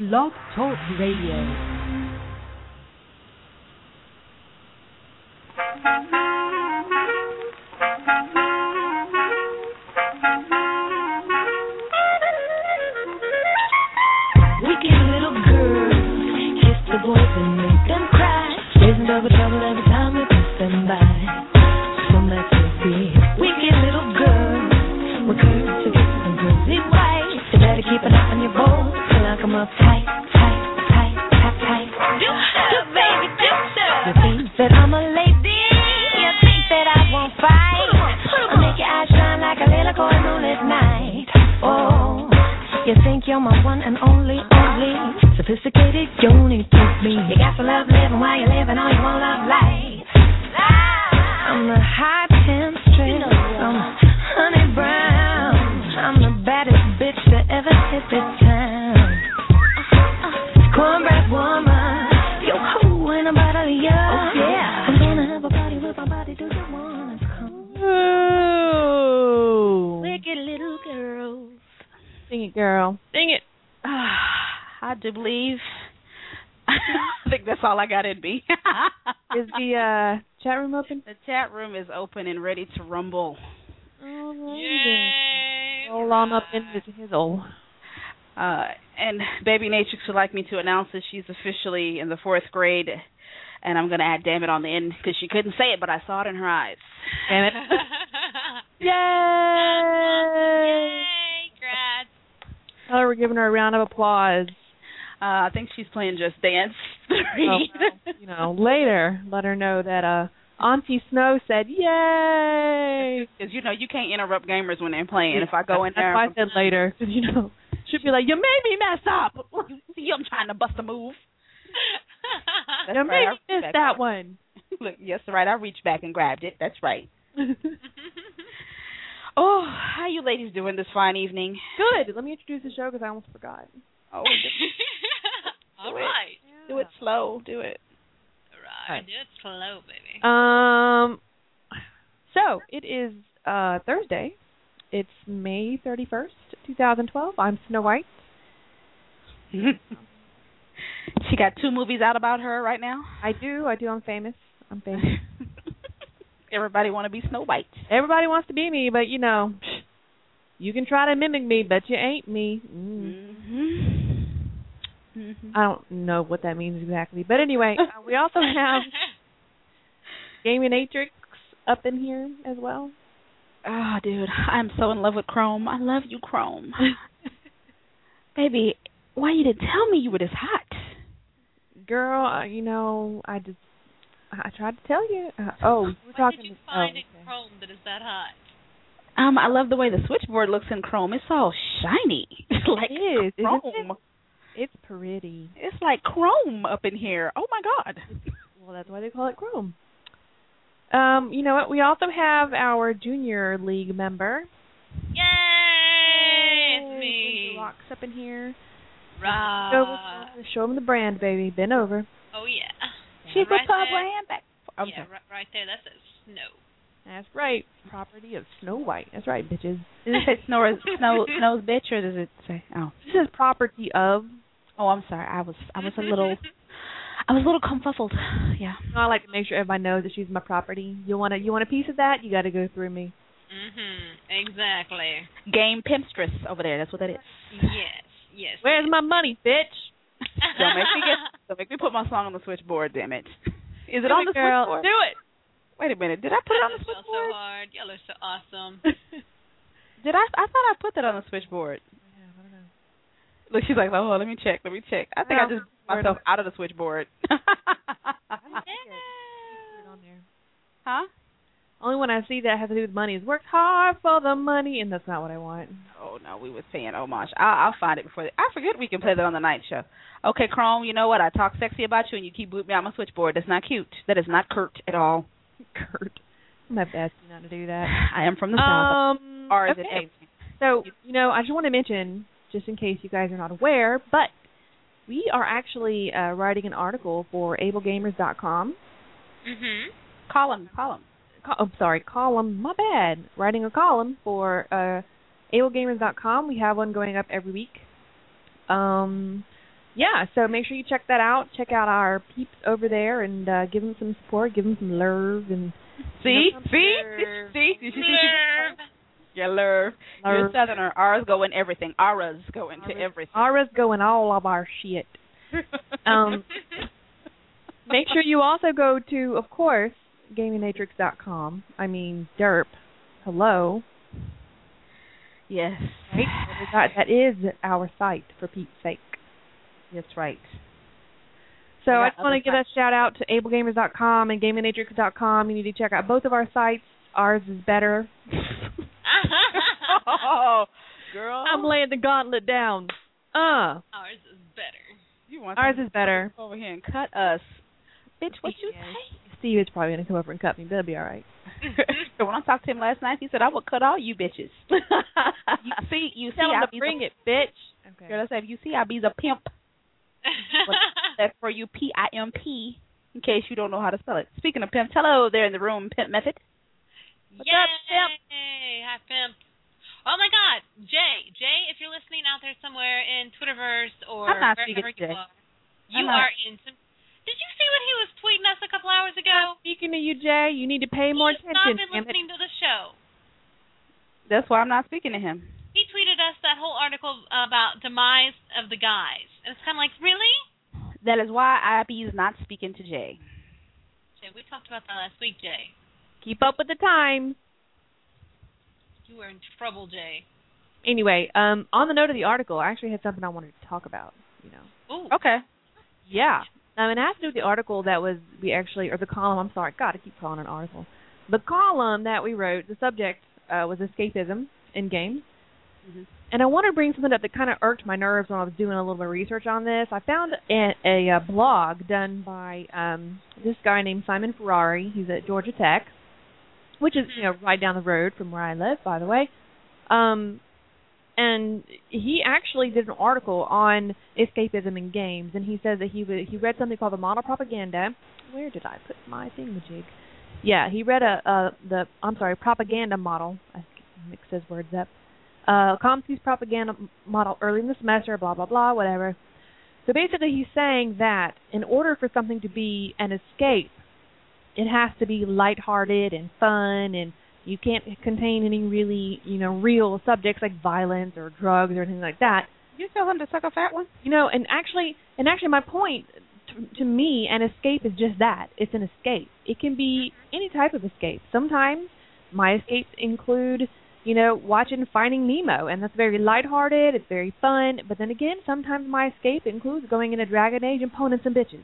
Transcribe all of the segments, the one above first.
Blog Talk Radio. I got in me. Is the chat room open? The chat room is open and ready to rumble. Yay! Roll on up into his old. And Baby Natrix would like me to announce that she's officially in the 4th grade, and I'm going to add "damn it" on the end because she couldn't say it, but I saw it in her eyes. Damn it! Yay! Yay! Congrats! Tell her we're giving her a round of applause. I think she's playing Just Dance 3. Well, later, let her know that Auntie Snow said, yay! Because, you can't interrupt gamers when they're playing. If I go in there... That's why I said later. Because, she'd be like, you made me mess up! You see, I'm trying to bust a move. You made me miss that one. Look, yes, right. I reached back and grabbed it. That's right. Oh, how you ladies doing this fine evening? Good. Let me introduce the show because I almost forgot. Oh, all right. Do it slow. Do it. All right. Do it slow, baby. So it is Thursday. It's May 31st, 2012. I'm Snow White. She got 2 movies out about her right now. I do. I'm famous. Everybody want to be Snow White. Everybody wants to be me, but you can try to mimic me, but you ain't me. I don't know what that means exactly. But anyway, we also have Gaming Natrix up in here as well. Oh, dude, I'm so in love with Chrome. I love you, Chrome. Baby, why you didn't tell me you were this hot? Girl, I tried to tell you. We're talking. Did you find in Chrome that is that hot? I love the way the switchboard looks in Chrome. It's all shiny. It's like it is, Chrome. Isn't it? It's pretty. It's like Chrome up in here. Oh, my God. Well, that's why they call it Chrome. You know what? We also have our Junior League member. Yay! It's me. Rocks up in here. Right. Show them the brand, baby. Bend over. Oh, yeah. She's right a pub brand back. Right there. That says Snow. That's right. Property of Snow White. That's right, bitches. Does it say Snow's bitch, or does it say? Oh, this is property of. Oh, I'm sorry. I was a little confuzzled. Yeah. I like to make sure everybody knows that she's my property. You want a piece of that? You got to go through me. Exactly. Game pimpstress over there. That's what that is. Yes. Where's my money, bitch? Don't make me put my song on the switchboard. Damn it. Is it on the girl, switchboard? Do it. Wait a minute. Did I put it on the switchboard? So hard. Y'all are so awesome. Did I? I thought I put that on the switchboard. Yeah, I don't know. Look, she's like, oh, let me check. I think I just put myself out of the switchboard. Huh? Only when I see that has to do with money is worked hard for the money, and that's not what I want. Oh, no, we was paying homage. I'll find it before. I forget we can play that on the night show. Okay, Chrome, you know what? I talk sexy about you, and you keep booting me out my switchboard. That's not cute. That is not curt at all. Curt. I'm not asking you not to do that. I am from the South. Or is okay. it? So, I just want to mention, just in case you guys are not aware, but we are actually writing an article for ablegamers.com. Column. Column. My bad. Writing a column for ablegamers.com. We have one going up every week. yeah, so make sure you check that out. Check out our peeps over there and give them some support, give them some love. And see? Love. Your love. You're a Southerner. Ours go in everything. Auras go into everything. Auras go in all of our shit. Make sure you also go to, of course, GamingMatrix.com. I mean, derp. Hello. Yes. Right? That is our site, for Pete's sake. That's right. So I just want to give a shout out to AbleGamers.com and GamingMatrix.com. You need to check out both of our sites. Ours is better. Oh, girl. I'm laying the gauntlet down. Ours is better. Ours is better. Over here and cut us. Bitch, what you say? Steve is probably going to come over and cut me, but it'll be all right. When I talked to him last night, he said, I will cut all you bitches. you see, Tell him to bring it, bitch. Okay. Girl, I said, you see, I be's a pimp. That's for you, PIMP, in case you don't know how to spell it. Speaking of pimps, hello there in the room, Pimp Method. What's up, Pimp? Hi, Pimp. Oh, my God. Jay, if you're listening out there somewhere in Twitterverse or wherever you are in some... Did you see what he was tweeting us a couple hours ago? Speaking to you, Jay, you need to pay more attention. He's not been listening to the show. That's why I'm not speaking to him. He tweeted us that whole article about demise of the guys. And it's kind of like, really? That is why IB is not speaking to Jay. Jay, we talked about that last week, Jay. Keep up with the times. You were in trouble, Jay. Anyway, on the note of the article, I actually had something I wanted to talk about, Ooh. Okay. Yeah. And it has to do with the article that or the column, I'm sorry, God, I keep calling it an article. The column that we wrote, the subject was escapism in games. Mm-hmm. And I want to bring something up that kind of irked my nerves when I was doing a little bit of research on this. I found a blog done by this guy named Simon Ferrari. He's at Georgia Tech, which is right down the road from where I live, by the way. And he actually did an article on escapism in games, and he says that he read something called the model propaganda. Where did I put my thingamajig? Yeah, he read propaganda model. I mixed his words up. Chomsky's propaganda model early in the semester, blah, blah, blah, whatever. So basically he's saying that in order for something to be an escape, it has to be lighthearted and fun, and you can't contain any really, real subjects like violence or drugs or anything like that. You tell him to suck a fat one? And actually my point to me, an escape is just that. It's an escape. It can be any type of escape. Sometimes my escapes include, watching Finding Nemo, and that's very lighthearted. It's very fun. But then again, sometimes my escape includes going into Dragon Age and poning some bitches,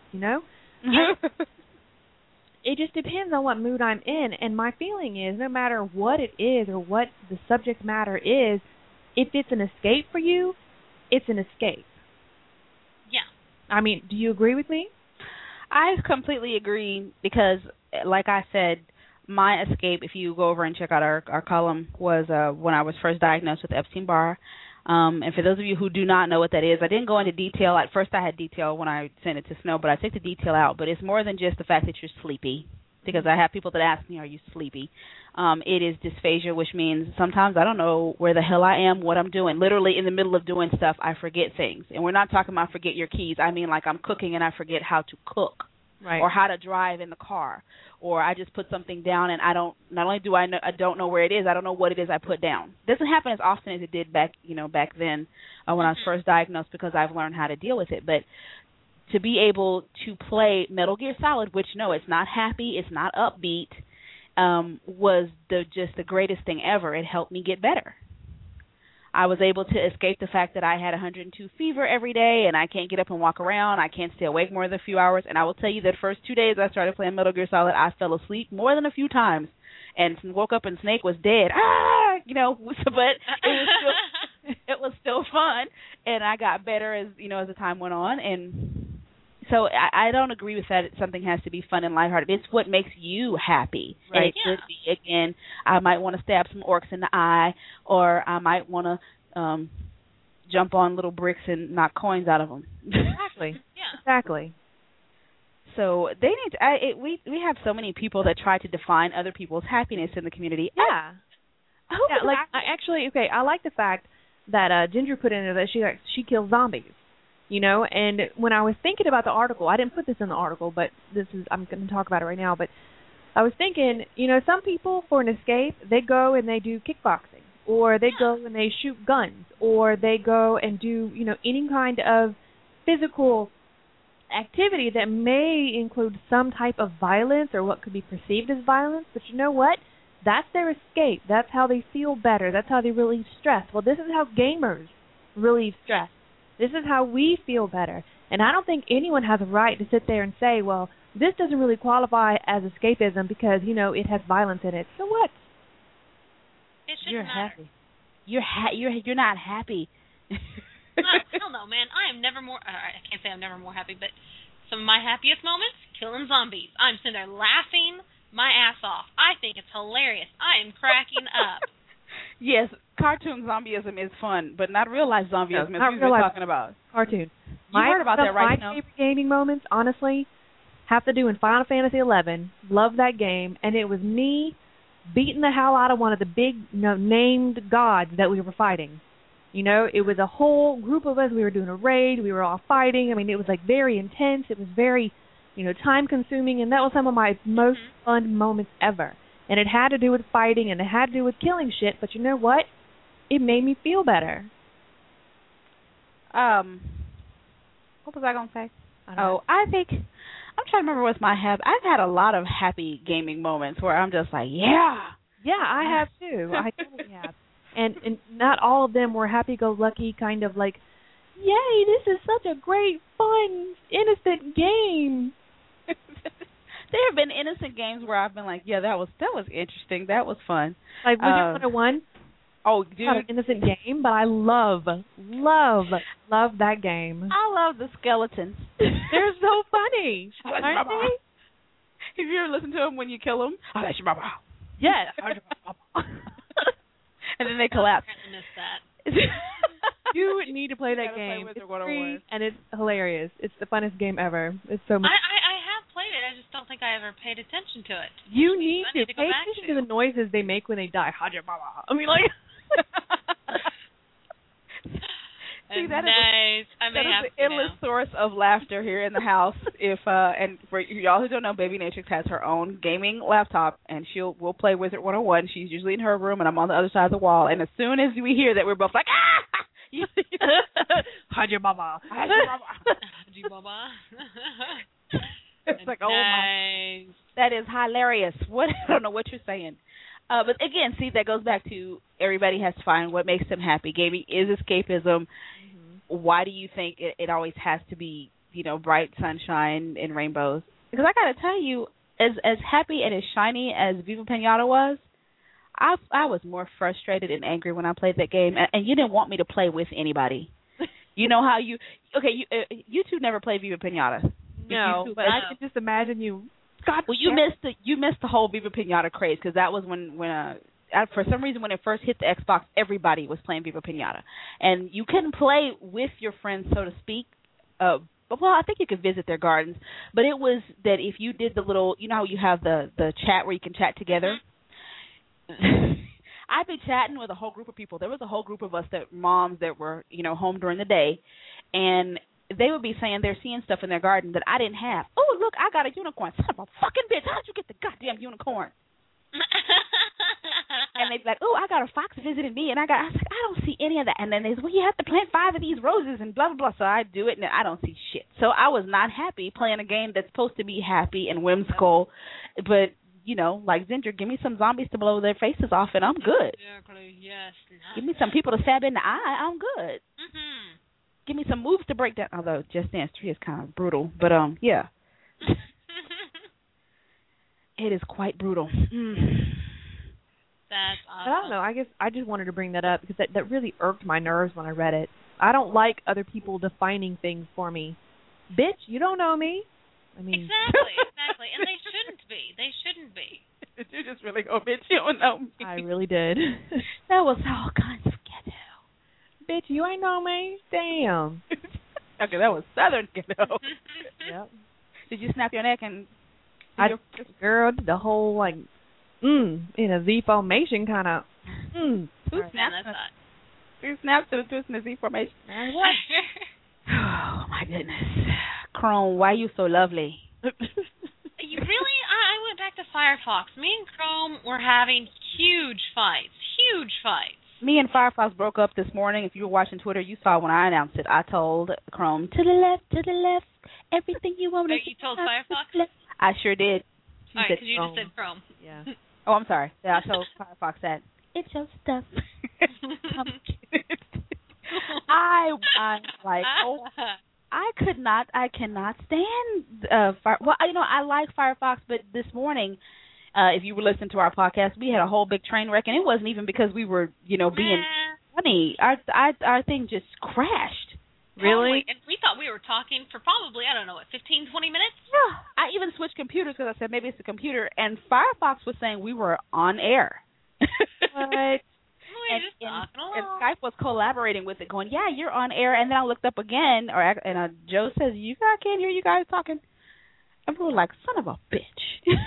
It just depends on what mood I'm in, and my feeling is no matter what it is or what the subject matter is, if it's an escape for you, it's an escape. Yeah. I mean, do you agree with me? I completely agree because, like I said, my escape, if you go over and check out our column, was when I was first diagnosed with Epstein-Barr. And for those of you who do not know what that is, I didn't go into detail. At first I had detail when I sent it to Snow, but I took the detail out. But it's more than just the fact that you're sleepy, because I have people that ask me, are you sleepy? It is dysphagia, which means sometimes I don't know where the hell I am, what I'm doing. Literally in the middle of doing stuff, I forget things. And we're not talking about forget your keys. I mean like I'm cooking and I forget how to cook. Right. Or how to drive in the car, or I just put something down and I don't know where it is. I don't know what it is I put down. It doesn't happen as often as it did back then when I was first diagnosed, because I've learned how to deal with it. But to be able to play Metal Gear Solid, which it's not happy, it's not upbeat, was just the greatest thing ever. It helped me get better. I was able to escape the fact that I had 102 fever every day and I can't get up and walk around. I can't stay awake more than a few hours. And I will tell you that first 2 days I started playing Metal Gear Solid, I fell asleep more than a few times and woke up and Snake was dead. But it was still fun, and I got better as the time went on. And so I don't agree with that. Something has to be fun and lighthearted. It's what makes you happy. Right. And it could be, again, I might want to stab some orcs in the eye, or I might want to jump on little bricks and knock coins out of them. Exactly. Yeah. Exactly. So they need. We have so many people that try to define other people's happiness in the community. Yeah. I like the fact that Ginger put in there that she kills zombies. You know, and when I was thinking about the article, I didn't put this in the article, but I'm going to talk about it right now, but I was thinking, you know, some people for an escape, they go and they do kickboxing, or they go and they shoot guns, or they go and do, you know, any kind of physical activity that may include some type of violence or what could be perceived as violence. But you know what? That's their escape. That's how they feel better. That's how they relieve stress. Well, this is how gamers relieve stress. This is how we feel better. And I don't think anyone has a right to sit there and say, well, this doesn't really qualify as escapism because, you know, it has violence in it. So what? It shouldn't You're matter. happy. You're not happy. Hell no, man. I am never more. I can't say I'm never more happy, but some of my happiest moments, killing zombies. I'm sitting there laughing my ass off. I think it's hilarious. I am cracking up. Yes, cartoon zombieism is fun, but not real life zombieism. No, is what we're talking about. Cartoon. You heard about that, right? My favorite gaming moments, honestly, have to do in Final Fantasy XI. Love that game, and it was me beating the hell out of one of the big, you know, named gods that we were fighting. You know, it was a whole group of us. We were doing a raid. We were all fighting. I mean, it was like very intense. It was very, you know, time-consuming, and that was some of my most fun moments ever. And it had to do with fighting, and it had to do with killing shit. But you know what? It made me feel better. What was I gonna say? I think I'm trying to remember what's my happy. I've had a lot of happy gaming moments where I'm just like, yeah, I have too. I totally have. And not all of them were happy-go-lucky, kind of like, yay, this is such a great, fun, innocent game. There have been innocent games where I've been like, yeah, that was interesting. That was fun. Like Wizard 101. Oh, dude. Not an innocent game, but I love that game. I love the skeletons. They're so funny. Aren't they? Have you ever listened to them when you kill them? Oh, that's your mama. Yes. And then they collapse. I missed that. You need to play that game. It's free and it's hilarious. It's the funnest game ever. It's so much. I have played it. I just don't think I ever paid attention to it. You need to pay attention to the noises they make when they die. I mean, like. See, that nice. That is an endless source of laughter here in the house. If and for y'all who don't know, Baby Natrix has her own gaming laptop, and we'll play Wizard 101. She's usually in her room, and I'm on the other side of the wall. And as soon as we hear that, we're both like, ah! Haji Baba. Haji Baba. It's like, oh my, that is hilarious. What I don't know what you're saying. But again, see, that goes back to everybody has to find what makes them happy. Gaming is escapism. Mm-hmm. Why do you think it always has to be, you know, bright sunshine and rainbows? Because I got to tell you, as happy and as shiny as Viva Pinata was, I was more frustrated and angry when I played that game. And you didn't want me to play with anybody. You know how you two never played Viva Pinata. No, but I can just imagine you. God, well, you missed the whole Viva Pinata craze because that was when for some reason when it first hit the Xbox, everybody was playing Viva Pinata, and you couldn't play with your friends, so to speak. Well, I think you could visit their gardens, but it was that if you did the little, you know, how you have the chat where you can chat together. I'd be chatting with a whole group of people. There was a whole group of us moms that were, you know, home during the day, and they would be saying they're seeing stuff in their garden that I didn't have. Oh, look, I got a unicorn. Son of a fucking bitch, how'd you get the goddamn unicorn? And they'd be like, oh, I got a fox visiting me, and I was like, I don't see any of that. And then they said, well, you have to plant 5 of these roses and blah, blah, blah. So I do it, and I don't see shit. So I was not happy playing a game that's supposed to be happy and whimsical. But, you know, like Ginger, give me some zombies to blow their faces off, and I'm good. Exactly, yes. Give me some people to stab in the eye, I'm good. Mm-hmm. Give me some moves to break down. Although Just Dance 3 is kind of brutal, but yeah, it is quite brutal. That's awesome. I don't know. I guess I just wanted to bring that up because that really irked my nerves when I read it. I don't like other people defining things for me. Bitch, you don't know me. I mean, exactly, and they shouldn't be. They shouldn't be. Did you just really go, bitch? You don't know me. I really did. That was all kinds of ghetto. Bitch, you ain't know me? Damn. Okay, that was Southern ghetto. Yep. Did you snap your neck and... Girl, the whole, like, in a Z formation kind of, Who snapped to the twist in the Z formation? Oh, my goodness. Chrome, why are you so lovely? You really? I went back to Firefox. Me and Chrome were having huge fights. Huge fights. Me and Firefox broke up this morning. If you were watching Twitter, you saw when I announced it. I told Chrome, to the left, everything you want. You told Firefox? I sure did. All right, because you just said Chrome. Yeah. Oh, I'm sorry. Yeah, I told Firefox that. It's your stuff. I'm like, oh, I cannot stand Well, I like Firefox, but this morning, if you were listening to our podcast, we had a whole big train wreck, and it wasn't even because we were, being funny. Our thing just crashed. Really? And we thought we were talking for probably, 15, 20 minutes? Yeah. I even switched computers because I said maybe it's a computer, and Firefox was saying we were on air. What? We're just talking along. And Skype was collaborating with it, going, yeah, you're on air. And then I looked up again, and Joe says, I can't hear you guys talking. And we were like, son of a bitch.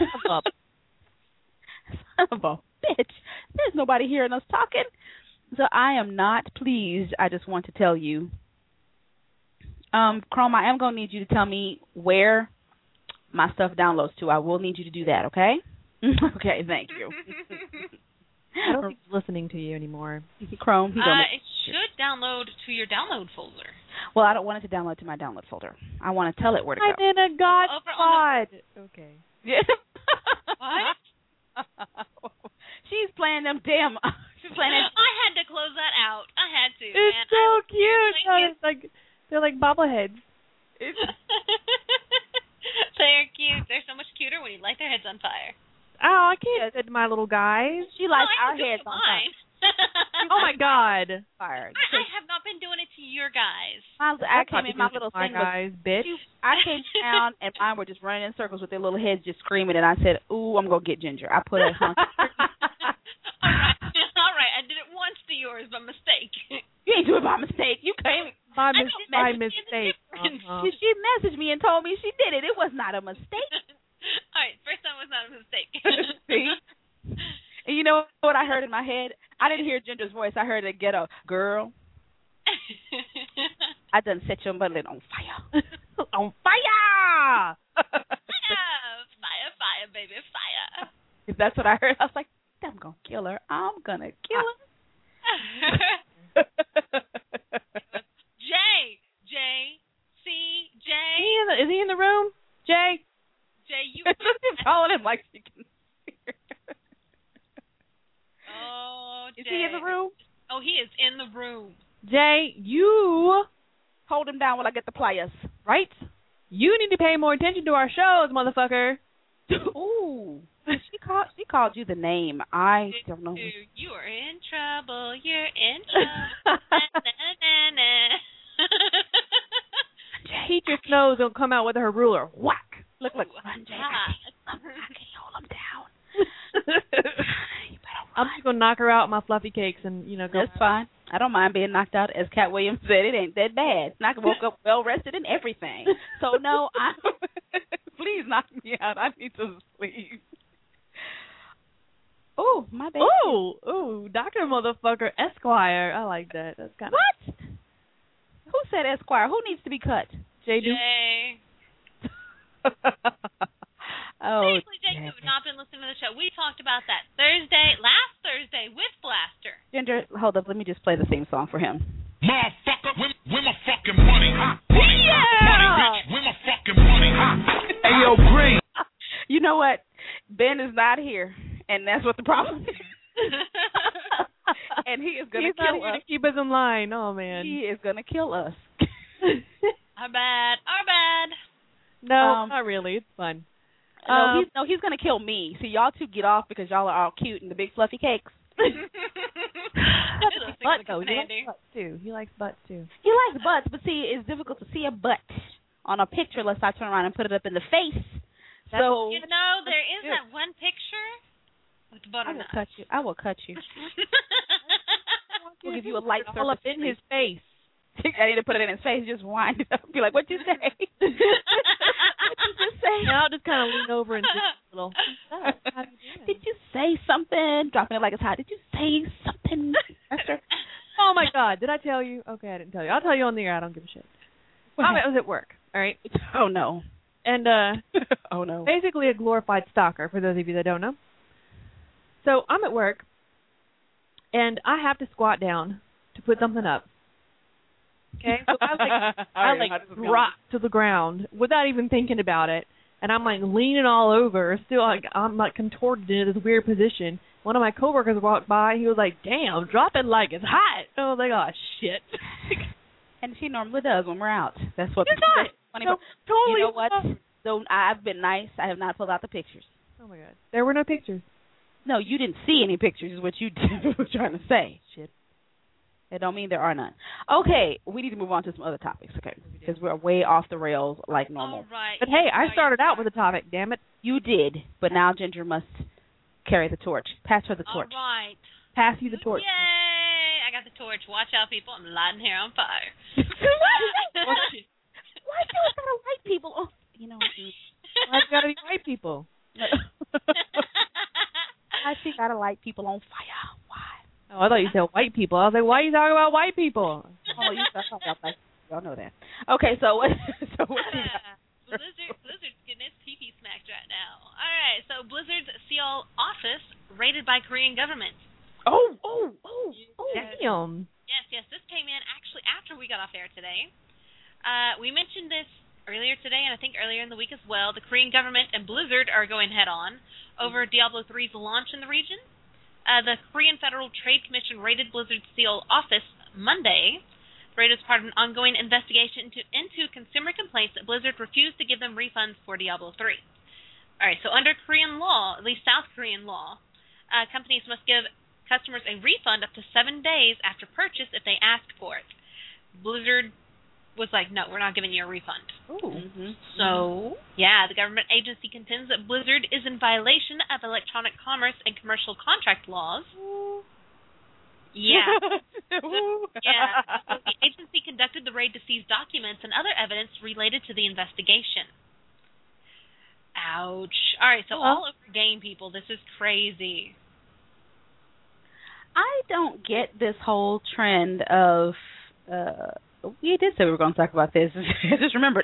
Son of a bitch. There's nobody hearing us talking. So I am not pleased. I just want to tell you. Chrome, I am going to need you to tell me where my stuff downloads to. I will need you to do that, okay? Okay, thank you. I don't think he's listening to you anymore. Chrome, it should download to your download folder. Well, I don't want it to download to my download folder. I want to tell it where to go. I'm in a god pod. Okay. Yeah. What? She's playing them damn. She's playing them. I had to close that out. I had to. It's man. so cute. It's like they're like bobbleheads. They're cute. They're so much cuter when you light their heads on fire. Oh, I can't say to my little guys. She lights our heads on fire. Oh my god. Fire. I have not been doing it to your guys. I came in, my little thing guys, bitch. I came down and mine were just running in circles with their little heads just screaming, and I said, ooh, I'm going to get Ginger. I put a hunk. All right. I did it once to yours by mistake. You ain't do it by mistake. You came. By mistake. She messaged me and told me she did it. It was not a mistake. All right, first time was not a mistake. See? And you know what I heard in my head? I didn't hear Ginger's voice. I heard it get a girl. I done set your mother on fire. On fire! Fire, baby, fire. If that's what I heard, I was like, I'm going to kill her. I'm going to kill her. Is he in the room? Jay, you. She's calling him like she can hear. Oh, Jay. Is he in the room? Oh, he is in the room. Jay, you hold him down while I get the pliers. Right? You need to pay more attention to our shows, motherfucker. Ooh. She called you the name. I don't know. You are in trouble. You're in trouble. Teacher Snows will come out with her ruler. Whack. Look. Run, Jay. I can't hold him down. I'm just going to knock her out with my fluffy cakes and, go. That's fine. I don't mind being knocked out. As Cat Williams said, it ain't that bad. And I woke up well-rested and everything. So, no, please knock me out. I need to sleep. Oh, my baby. Ooh, Dr. Motherfucker Esquire. I like that. That's kind of... What? Who said Esquire? Who needs to be cut? Jay. Oh, seriously, Jay, you have not been listening to the show. We talked about that last Thursday with Blaster. Ginger, hold up. Let me just play the theme song for him. Motherfucker, where my fucking money? Money, bitch, where my fucking money? Hey, yo, Green. You know what? Ben is not here, and that's what the problem is. And he is going to kill us. To keep us in line. Oh, man. He is going to kill us. Our bad. No, not really. It's fun. He's going to kill me. See, y'all two get off because y'all are all cute and the big fluffy cakes. Butt, though. He likes butts, too. He likes butts, but see, it's difficult to see a butt on a picture unless I turn around and put it up in the face. There is that one picture with the butt on it. I will cut you. We'll give you a light surface. All up in his face. I need to put it in his face. Just wind it up. Be like, what'd you say? What'd you just say? And I'll just kind of lean over and just a little. How did you say something? Dropping it like it's hot. Did you say something, Esther? Oh my God! Did I tell you? Okay, I didn't tell you. I'll tell you on the air. I don't give a shit. I was at work. All right. Oh no. And oh no. Basically a glorified stalker, for those of you that don't know. So I'm at work, and I have to squat down to put something up. Okay, so I drop to the ground without even thinking about it, and I'm like leaning all over, still like I'm like contorted into this weird position. One of my coworkers walked by, he was like, "Damn, dropping like it's hot." And I was like, "Oh shit." And she normally does when we're out. That's what. It's not. Funny, no, totally. You know what? So I've been nice. I have not pulled out the pictures. Oh my god, there were no pictures. No, you didn't see any pictures. Is what you were trying to say. Shit. It don't mean there are none. Okay, we need to move on to some other topics, okay? Because we're way off the rails like normal. All right. But hey, I started out with a topic, damn it. You did, but now Ginger must carry the torch. Pass her the torch. All right. Pass you the torch. Yay! I got the torch. Watch out, people. I'm lighting hair on fire. Why do you gotta light people? Oh, you know. Why's it gotta be white people? I see gotta light people on fire. Why? Oh, I thought you said white people. I was like, why are you talking about white people? Oh, you talking about white people. Y'all know that. Okay, so what you got? Blizzard's getting its pee-pee smacked right now. All right, so Blizzard's Seoul office raided by Korean government. Oh. Damn. Yes, this came in actually after we got off air today. We mentioned this earlier today, and I think earlier in the week as well. The Korean government and Blizzard are going head-on over Diablo 3's launch in the region. The Korean Federal Trade Commission raided Blizzard's Seoul office Monday. The raid was part of an ongoing investigation into consumer complaints that Blizzard refused to give them refunds for Diablo 3. All right, so under Korean law, at least South Korean law, companies must give customers a refund up to 7 days after purchase if they ask for it. Blizzard was like, no, we're not giving you a refund. Ooh. Mm-hmm. So, yeah, the government agency contends that Blizzard is in violation of electronic commerce and commercial contract laws. Yeah. Yeah. The agency conducted the raid to seize documents and other evidence related to the investigation. Ouch. All right, so all over game, people. This is crazy. I don't get this whole trend of we did say we were going to talk about this. I just remembered.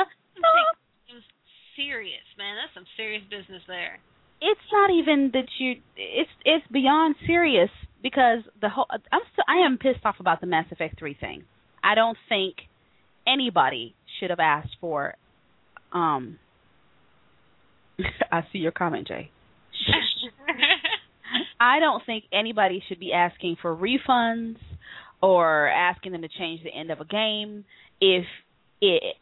Serious, man. That's some serious business there. It's not even that you. It's beyond serious because the whole. I am pissed off about the Mass Effect 3 thing. I don't think anybody should have asked for. I see your comment, Jay. I don't think anybody should be asking for refunds or asking them to change the end of a game if it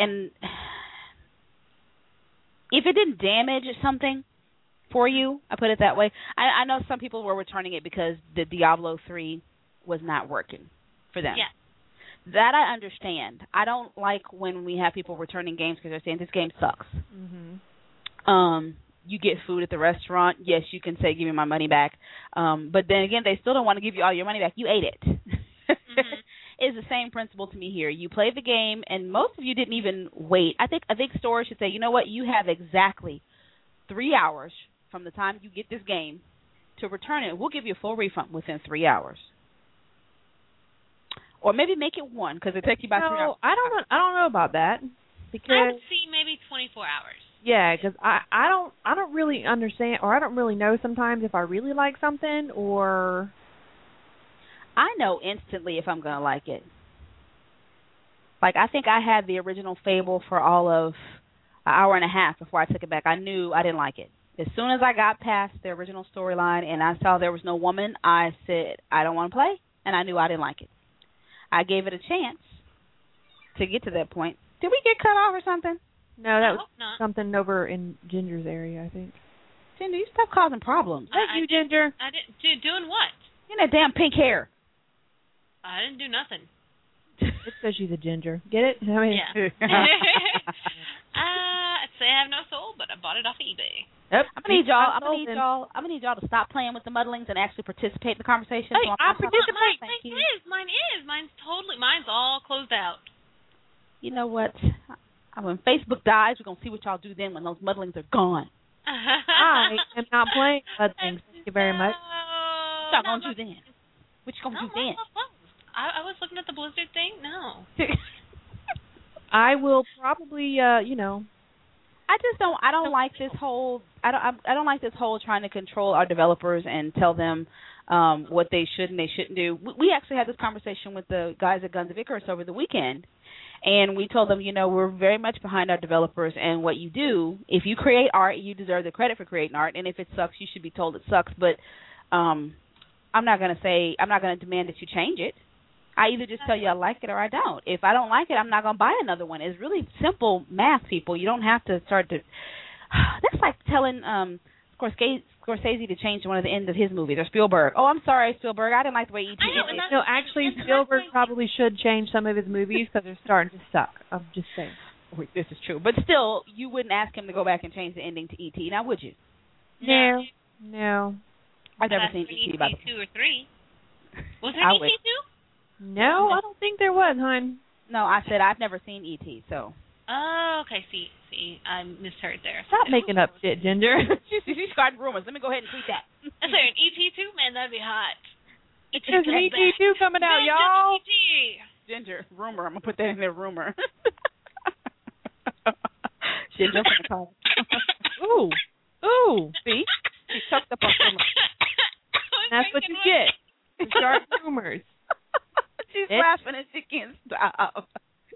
didn't damage something for you. I put it that way. I know some people were returning it because the Diablo 3 was not working for them. Yeah. That I understand. I don't like when we have people returning games because they're saying this game sucks. Mm-hmm. You get food at the restaurant. Yes, you can say, give me my money back. But then again, they still don't want to give you all your money back. You ate it. Mm-hmm. It's the same principle to me here. You play the game, and most of you didn't even wait. I think stores should say, you know what? You have exactly 3 hours from the time you get this game to return it. We'll give you a full refund within 3 hours. Or maybe make it 1 because it takes you about 3 hours. I don't know about that. Because I would see maybe 24 hours. Yeah, because I don't really understand, or I don't really know sometimes if I really like something, or I know instantly if I'm going to like it. Like, I think I had the original Fable for all of an hour and a half before I took it back. I knew I didn't like it. As soon as I got past the original storyline and I saw there was no woman, I said, I don't want to play, and I knew I didn't like it. I gave it a chance to get to that point. Did we get cut off or something? No, that was something over in Ginger's area, I think. Ginger, you stop causing problems. Thank you, Ginger. I didn't. Doing what? You that damn pink hair. I didn't do nothing. It's because she's a ginger. Get it? I mean, yeah. I'd say I have no soul, but I bought it off of eBay. Yep. I'm gonna need y'all to stop playing with the muddlings and actually participate in the conversation. Hey, I participate. Mine's all closed out. You know what? When Facebook dies, we're gonna see what y'all do then when those muddlings are gone. I am not playing muddlings. Thank you very much. What y'all gonna do then? What you gonna do then? I was looking at the Blizzard thing. No. I will probably, I just don't. I don't like this whole. I don't like this whole trying to control our developers and tell them what they should and they shouldn't do. We actually had this conversation with the guys at Guns of Icarus over the weekend, and we told them, we're very much behind our developers and what you do. If you create art, you deserve the credit for creating art, and if it sucks, you should be told it sucks. But I'm not going to demand that you change it. I either just tell you I like it or I don't. If I don't like it, I'm not going to buy another one. It's really simple math, people. You don't have to start to. That's like telling Scorsese to change one of the ends of his movies, or Spielberg. Oh, I'm sorry, Spielberg. I didn't like the way you did it. No, actually, Spielberg probably should change some of his movies because they're starting to suck. I'm just saying. Wait, this is true. But still, you wouldn't ask him to go back and change the ending to E.T., now would you? No. I've never seen E.T. by the way. 2 or 3. Was there E.T. 2? No, I don't think there was, hon. No, I said I've never seen E.T., so. Oh, okay. See, I misheard there. Stop making up shit, Ginger. She's starting rumors. Let me go ahead and tweet that. Is there an E.T. 2? Man, that'd be hot. There's an E.T. 2 coming out, y'all. Ginger, rumor. I'm going to put that in there, rumor. Ginger from the top. Ooh. See? She choked up on rumor. That's what you get. You start rumors. She's laughing and she can't stop.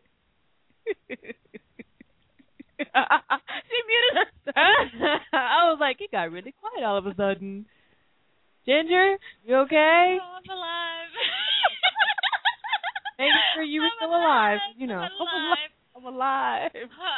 She muted herself. I was like, it got really quiet all of a sudden. Ginger, you okay? Oh, I'm alive. Making sure you were still alive. I'm alive.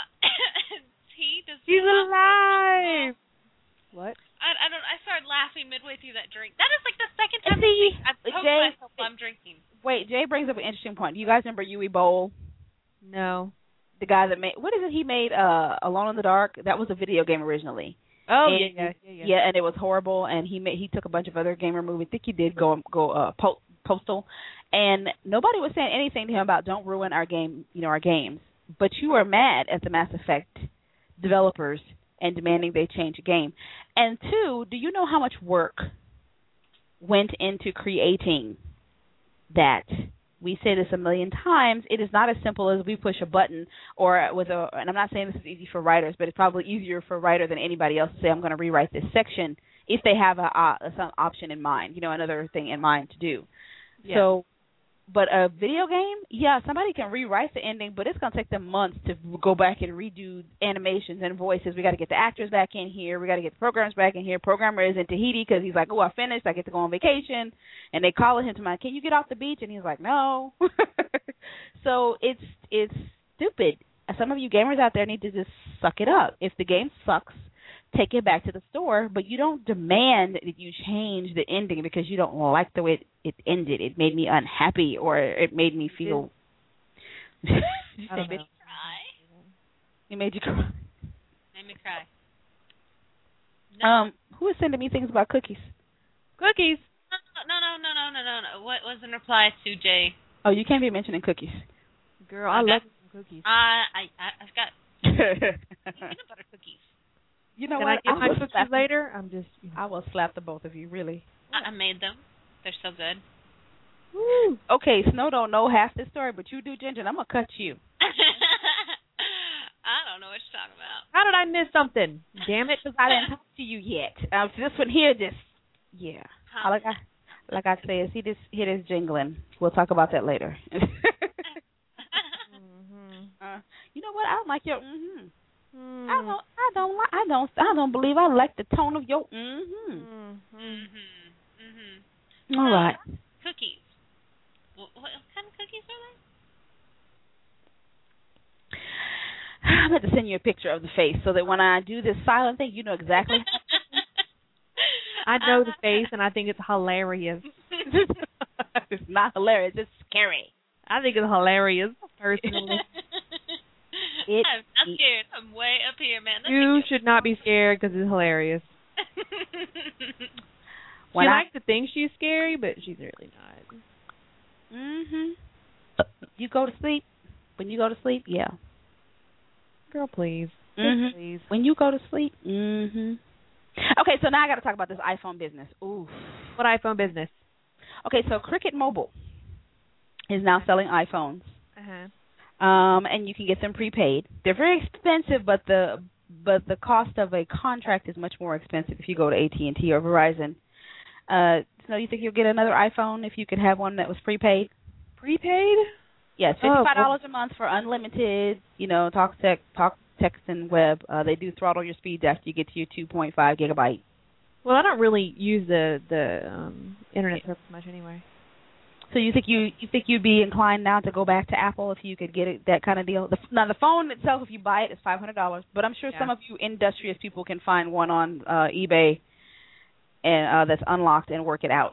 She's alive. What? I started laughing midway through that drink. That is like the second time I've told myself I'm drinking. Wait, Jay brings up an interesting point. Do you guys remember Yui Bowl? No. The guy that made, what is it he made, Alone in the Dark? That was a video game originally. Oh, and, yeah, and it was horrible, and he took a bunch of other gamer movies. I think he did go Postal, and nobody was saying anything to him about don't ruin our game, our games. But you are mad at the Mass Effect developers and demanding they change a game. And two, do you know how much work went into creating that? We say this a million times. It is not as simple as we push a button and I'm not saying this is easy for writers, but it's probably easier for a writer than anybody else to say, I'm going to rewrite this section if they have some option in mind, another thing in mind to do. Yeah. So, but a video game, somebody can rewrite the ending, but it's going to take them months to go back and redo animations and voices. We got to get the actors back in here. We got to get the programmers back in here. Programmer is in Tahiti because he's like, oh, I finished. I get to go on vacation. And they call him to mind, can you get off the beach? And he's like, no. So it's stupid. Some of you gamers out there need to just suck it up. If the game sucks, take it back to the store, but you don't demand that you change the ending because you don't like the way it ended. It made me unhappy, or it made me feel. It made me cry. It made you cry. Made me cry. No. Who is sending me things about cookies? Cookies. No. What was in reply to Jay? Oh, you can't be mentioning cookies. Girl, I love some cookies. I've got peanut butter cookies. You know Can what? I get my cookies later? I will slap the both of you, really. I made them. They're so good. Woo. Okay, Snow don't know half the story, but you do, Ginger, and I'm going to cut you. I don't know what you're talking about. How did I miss something? Damn it. Because I didn't talk to you yet. This one here, Huh. Like I said, see this jingling. We'll talk about that later. You know what? I don't like your I don't believe I like the tone of your All right. Cookies. What kind of cookies are they? I'm going to send you a picture of the face so that when I do this silent thing, you know exactly. I know the face, and I think it's hilarious. It's not hilarious. It's scary. I think it's hilarious, personally. I'm not scared. I'm way up here, man. You should not be scared because it's hilarious. She likes to think she's scary, but she's really not. You go to sleep? When you go to sleep, yeah. Girl, please. Please. When you go to sleep? Okay, so now I got to talk about this iPhone business. Ooh. What iPhone business? Okay, so Cricket Mobile is now selling iPhones. and you can get them prepaid. They're very expensive, but the cost of a contract is much more expensive if you go to AT&T or Verizon. So you think you'll get another iPhone if you could have one that was prepaid? Prepaid? Yes, $55 a month for unlimited, talk, text, and web. They do throttle your speeds after you get to your 2.5 gigabyte. Well, I don't really use the internet service much anyway. So you think you'd be inclined now to go back to Apple if you could get that kind of deal? Now the phone itself, if you buy it, is $500, but I'm sure some of you industrious people can find one on eBay and that's unlocked and work it out.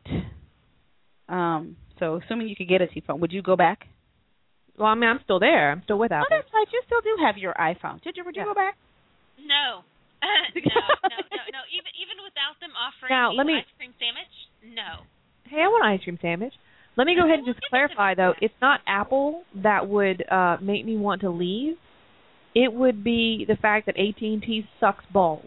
So assuming you could get a T phone, would you go back? Well, I mean, I'm still there. I'm still with Apple. Oh, that's right. You still do have your iPhone. Would you go back? No. No. Even without them offering ice cream sandwich, no. Hey, I want an ice cream sandwich. Let me go ahead and just clarify, though. It's not Apple that would make me want to leave. It would be the fact that AT&T sucks balls.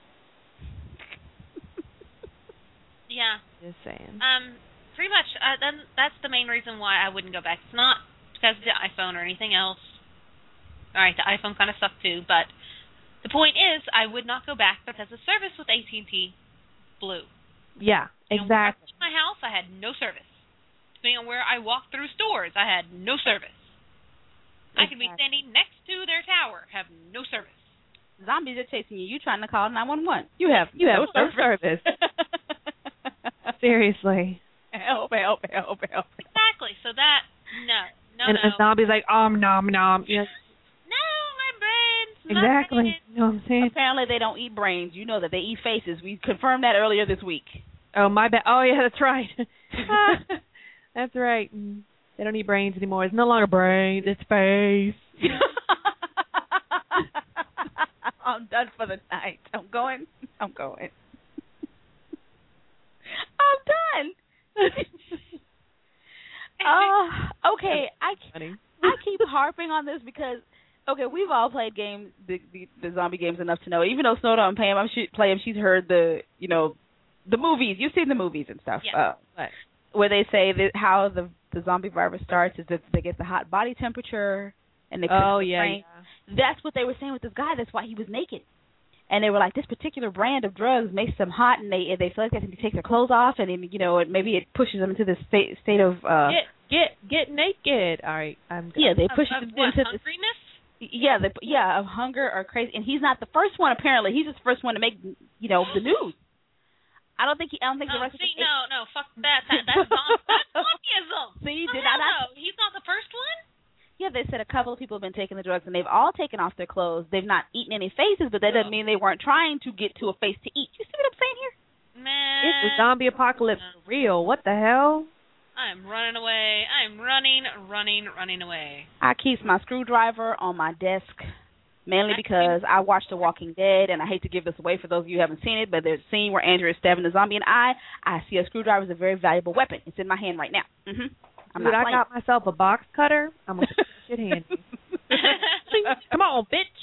Yeah. Just saying. Pretty much. That's the main reason why I wouldn't go back. It's not because of the iPhone or anything else. All right, the iPhone kind of sucked too, but the point is, I would not go back because the service with AT&T blew. Yeah, exactly. When I left my house, I had no service. Depending on where I walked through stores, I had no service. Exactly. I could be standing next to their tower, have no service. Zombies are chasing you. You trying to call 911? You have no service. Seriously. Help. Exactly. So that no. And a zombie's like, nom. Yes. No, my brains. Exactly. You know what I'm saying? Apparently they don't eat brains. You know that they eat faces. We confirmed that earlier this week. Oh, my bad. Oh, yeah, that's right. That's right. They don't eat brains anymore. It's no longer brains. It's face. I'm done for the night. I'm going. I'm done. Okay. I keep harping on this because, we've all played games, the zombie games enough to know. Even though Snow don't play them, she's heard the movies. You've seen the movies and stuff. Yeah. Where they say that how the zombie virus starts is that they get the hot body temperature and they That's what they were saying with this guy. That's why he was naked. And they were like, this particular brand of drugs makes them hot, and they feel like they can take their clothes off, and maybe it pushes them into this state of get naked. All right, they push them into hungriness. Of hunger or crazy. And he's not the first one. Apparently, he's just the first one to make the news. I don't think the rest of the No, fuck that. That's zombieism. See, he's not the first one? Yeah, they said a couple of people have been taking the drugs, and they've all taken off their clothes. They've not eaten any faces, but that doesn't mean they weren't trying to get to a face to eat. You see what I'm saying here? Man. It's the zombie apocalypse for real. What the hell? I'm running away. I'm running away. I keep my screwdriver on my desk. Mainly because I watched The Walking Dead, and I hate to give this away for those of you who haven't seen it, but there's a scene where Andrew is stabbing the zombie, and I see a screwdriver as a very valuable weapon. It's in my hand right now. I got myself a box cutter. I'm going to put shit handy. Come on, bitch.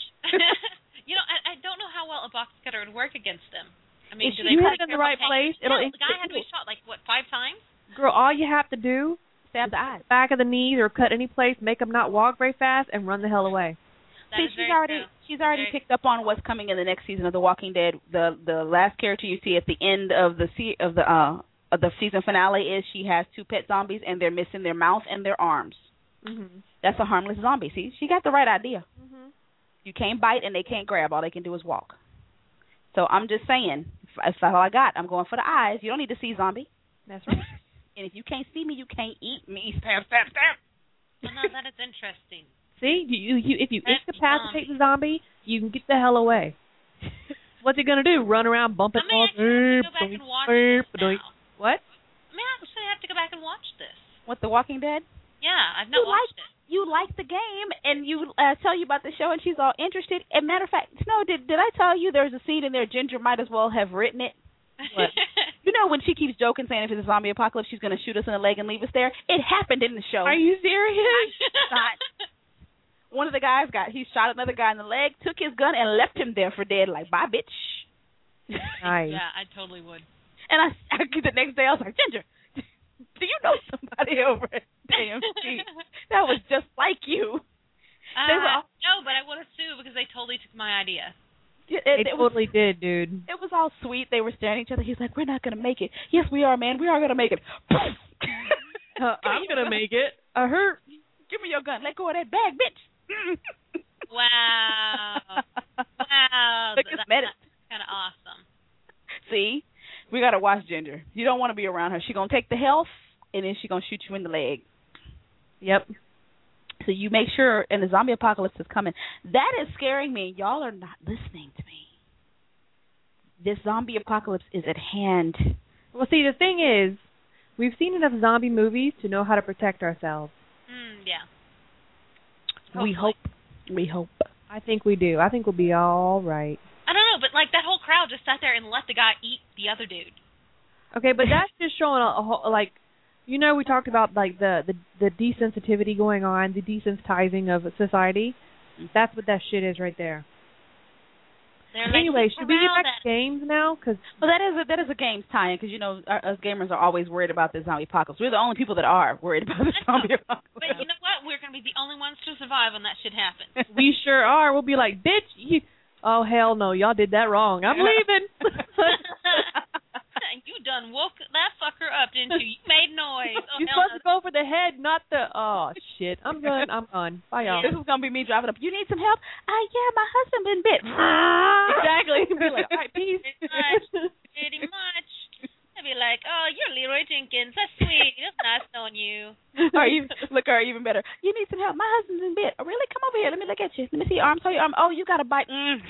I don't know how well a box cutter would work against them. I mean, do they put it in the right place? The guy had to be shot, 5 times? Girl, all you have to do, stab the eyes, back of the knees, or cut any place, make them not walk very fast, and run the hell away. See, she's already picked up on what's coming in the next season of The Walking Dead. The last character you see at the end of the season finale is she has 2 pet zombies, and they're missing their mouth and their arms. That's a harmless zombie. See, she got the right idea. You can't bite and they can't grab. All they can do is walk. So I'm just saying, if that's all I got, I'm going for the eyes. You don't need to see zombie. That's right. And if you can't see me, you can't eat me. Stab. Well, no, that is interesting. See, if you incapacitate the zombie, you can get the hell away. What's he gonna do? Run around bumping off? Go back and watch this now. What? I mean, I actually have to go back and watch this. What, The Walking Dead? Yeah, I've not watched it. You like the game, and you tell you about the show, and she's all interested. As a matter of fact, Snow, did I tell you there's a scene in there? Ginger might as well have written it. What? You know when she keeps joking, saying if it's a zombie apocalypse, she's going to shoot us in the leg and leave us there? It happened in the show. Are you serious? One of the guys he shot another guy in the leg, took his gun, and left him there for dead. Like, bye, bitch. Nice. Yeah, I totally would. And the next day I was like, Ginger, do you know somebody over at AMC that was just like you? No, but I would have sue because they totally took my idea. They totally did, dude. It was all sweet. They were staring at each other. He's like, we're not going to make it. Yes, we are, man. We are going to make it. I'm going to make it. I hurt. Give me your gun. Let go of that bag, bitch. Wow. Wow. That's kind of awesome. See? We got to watch Ginger. You don't want to be around her. She's going to take the health, and then she's going to shoot you in the leg. Yep. So you make sure, and the zombie apocalypse is coming. That is scaring me. Y'all are not listening to me. This zombie apocalypse is at hand. Well, see, the thing is, we've seen enough zombie movies to know how to protect ourselves. Yeah. Hopefully. We hope. I think we do. I think we'll be all right. I don't know, but like that whole crowd just sat there and let the guy eat the other dude. Okay, but that's just showing a whole, like, you know, we talked about like the desensitivity going on, the desensitizing of society. That's what that shit is right there. Anyway, should we get back to games now? Well, that is a games tie-in because, you know, us gamers are always worried about the zombie apocalypse. We're the only people that are worried about the zombie apocalypse. But you know what? We're going to be the only ones to survive when that shit happens. We sure are. We'll be like, bitch, oh, hell no, y'all did that wrong. I'm leaving. You done woke that fucker up, didn't you? You made noise. Oh, you're supposed to go for the head, not the... Oh, shit. I'm done. I'm gone. Bye, y'all. This is going to be me driving up. You need some help? Yeah, my husband been bit. Exactly. Be like, all right, peace. Pretty much. I'd be like, oh, you're Leroy Jenkins. That's sweet. It's nice knowing you. Or even better. You need some help. My husband's been bit. Oh, really? Come over here. Let me look at you. Let me see your arm. Show your arm. Oh, you got a bite.